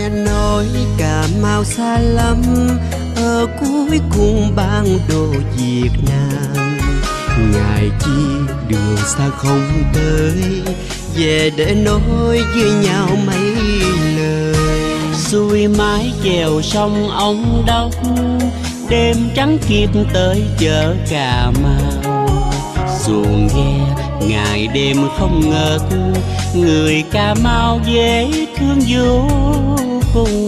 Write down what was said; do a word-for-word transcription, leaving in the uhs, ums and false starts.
Nghe nói Cà Mau xa lắm, ở cuối cùng bản đồ Việt Nam. Ngài chi đường xa không tới, về để nói với nhau mấy lời. Xuôi mái chèo sông Ông Đốc, đêm trắng kịp tới chợ Cà Mau. Xuồng ghe ngày đêm không ngớt, người Cà Mau dễ thương vô cùng.